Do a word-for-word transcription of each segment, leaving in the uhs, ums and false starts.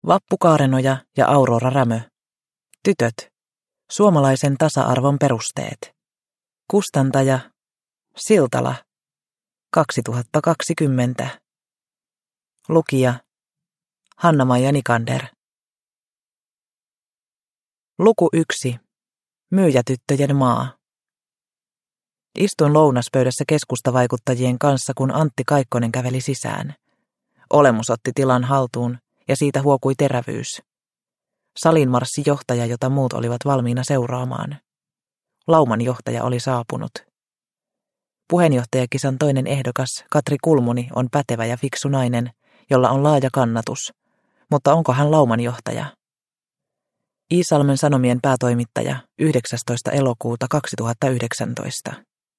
Vappu Kaarenoja ja Aurora Rämö. Tytöt. Suomalaisen tasa-arvon perusteet. Kustantaja Siltala. kaksituhattakaksikymmentä. Lukija Hanna-Maija Nikander. Luku yksi. Myyjätyttöjen maa. Istuin lounaspöydässä keskustavaikuttajien kanssa, kun Antti Kaikkonen käveli sisään. Olemus otti tilan haltuun ja siitä huokui terävyys. Salin marssi johtaja, jota muut olivat valmiina seuraamaan. Lauman johtaja oli saapunut. Puheenjohtajakisan toinen ehdokas, Katri Kulmuni, on pätevä ja fiksu nainen, jolla on laaja kannatus. Mutta onko hän lauman johtaja? Iisalmen Sanomien päätoimittaja, yhdeksästoista elokuuta kaksituhattayhdeksäntoista.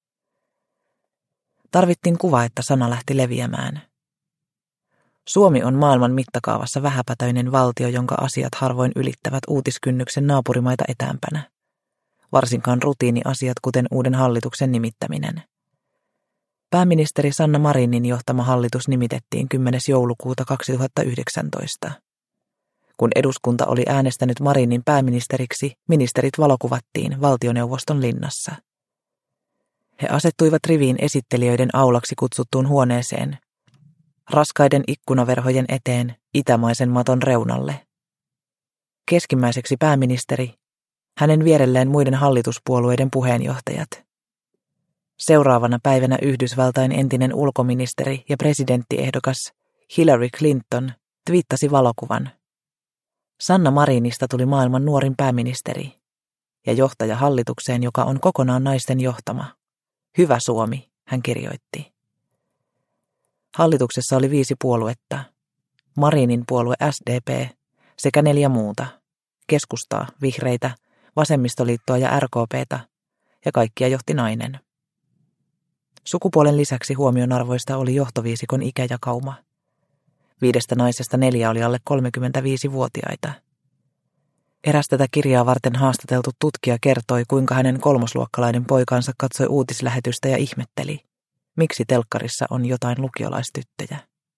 Tarvittiin kuva, että sana lähti leviämään. Suomi on maailman mittakaavassa vähäpätöinen valtio, jonka asiat harvoin ylittävät uutiskynnyksen naapurimaita etäämpänä. Varsinkaan rutiiniasiat, kuten uuden hallituksen nimittäminen. Pääministeri Sanna Marinin johtama hallitus nimitettiin kymmenes joulukuuta kaksituhattayhdeksäntoista. Kun eduskunta oli äänestänyt Marinin pääministeriksi, ministerit valokuvattiin valtioneuvoston linnassa. He asettuivat riviin esittelijöiden aulaksi kutsuttuun huoneeseen, raskaiden ikkunaverhojen eteen, itämaisen maton reunalle. Keskimmäiseksi pääministeri, hänen vierelleen muiden hallituspuolueiden puheenjohtajat. Seuraavana päivänä Yhdysvaltain entinen ulkoministeri ja presidenttiehdokas Hillary Clinton twiittasi valokuvan. Sanna Marinista tuli maailman nuorin pääministeri ja johtaja hallitukseen, joka on kokonaan naisten johtama. Hyvä Suomi, hän kirjoitti. Hallituksessa oli viisi puoluetta. Marinin puolue S D P sekä neljä muuta. Keskustaa, vihreitä, vasemmistoliittoa ja R K P:tä ja kaikkia johti nainen. Sukupuolen lisäksi huomionarvoista oli johtoviisikon ikäjakauma. Viidestä naisesta neljä oli alle kolmekymmentäviisivuotiaita. Eräs tätä kirjaa varten haastateltu tutkija kertoi, kuinka hänen kolmosluokkalainen poikansa katsoi uutislähetystä ja ihmetteli, miksi telkkarissa on jotain lukiolaistyttöjä.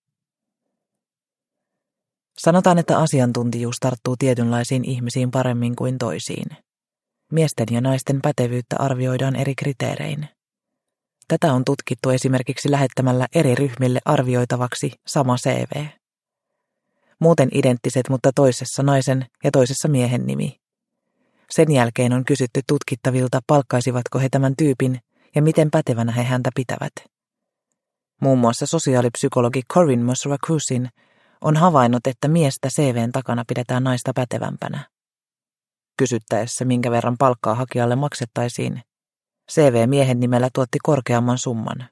Sanotaan, että asiantuntijuus tarttuu tietynlaisiin ihmisiin paremmin kuin toisiin. Miesten ja naisten pätevyyttä arvioidaan eri kriteerein. Tätä on tutkittu esimerkiksi lähettämällä eri ryhmille arvioitavaksi sama C V. Muuten identtiset, mutta toisessa naisen ja toisessa miehen nimi. Sen jälkeen on kysytty tutkittavilta, palkkaisivatko he tämän tyypin ja miten pätevänä he häntä pitävät. Muun muassa sosiaalipsykologi Corinne Mosrakusin on havainnut, että miestä C V:n takana pidetään naista pätevämpänä. Kysyttäessä, minkä verran palkkaa hakijalle maksettaisiin, C V miehen nimellä tuotti korkeamman summan.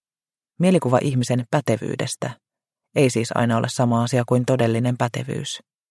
Mielikuva ihmisen pätevyydestä ei siis aina ole sama asia kuin todellinen pätevyys.